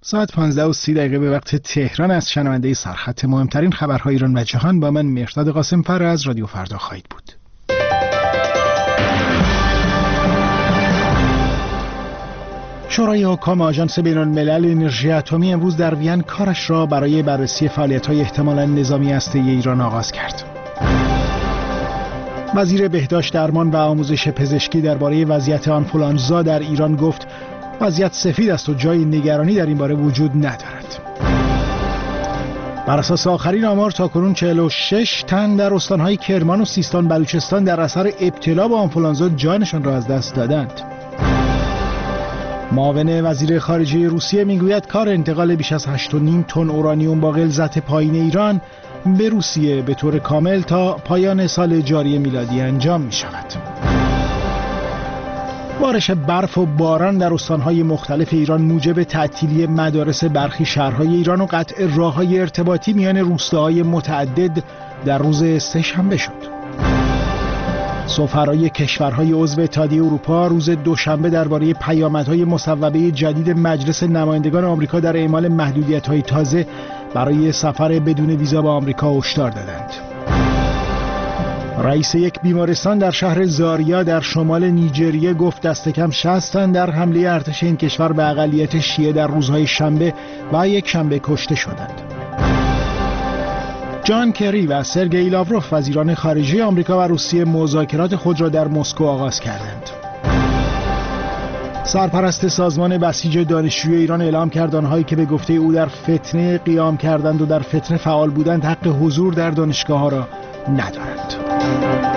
ساعت 15:30 به وقت تهران از شنونده سرخط مهمترین خبرهای ایران و جهان با من مهرداد قاسم‌فر از رادیو فردا خواهید بود. شورای حکام آژانس بین‌الملل انرژی اتمی امروز در وین کارش را برای بررسی فعالیت‌های احتمالاً نظامی هسته‌ای ایران آغاز کرد. وزیر بهداشت، درمان و آموزش پزشکی درباره وضعیت آنفولانزا در ایران گفت وضعیت سفید است و جای نگرانی در این باره وجود ندارد. بر اساس آخرین آمار تاکنون 46 تن در استان‌های کرمان و سیستان بلوچستان در اثر ابتلا به آنفولانزا جانشان را از دست دادند. معاون وزیر خارجه روسیه میگوید کار انتقال بیش از 8.5 تن اورانیوم با غلظت پایین ایران به روسیه به طور کامل تا پایان سال جاری میلادی انجام می شود. بارش برف و باران در استانهای مختلف ایران موجب تعطیلی مدارس برخی شهرهای ایران و قطع راههای ارتباطی میان روستاهای متعدد در روز سه‌شنبه شد. سفرای کشورهای عضو اتحادیه اروپا روز دوشنبه درباره پیامدهای مصوبه جدید مجلس نمایندگان آمریکا در اعمال محدودیت‌های تازه برای سفر بدون ویزا به آمریکا هشدار دادند. رئیس یک بیمارستان در شهر زاریا در شمال نیجریه گفت دست کم 60 تن در حمله ارتش این کشور به اقلیت شیعه در روزهای شنبه و یک شنبه کشته شدند. جان کری و سرگئی لاوروف وزیران خارجه آمریکا و روسیه مذاکرات خود را در مسکو آغاز کردند. سرپرست سازمان بسیج دانشجوی ایران اعلام کرد آنهایی که به گفته او در فتنه قیام کردند و در فتنه فعال بودند حق حضور در دانشگاه‌ها را ندارند.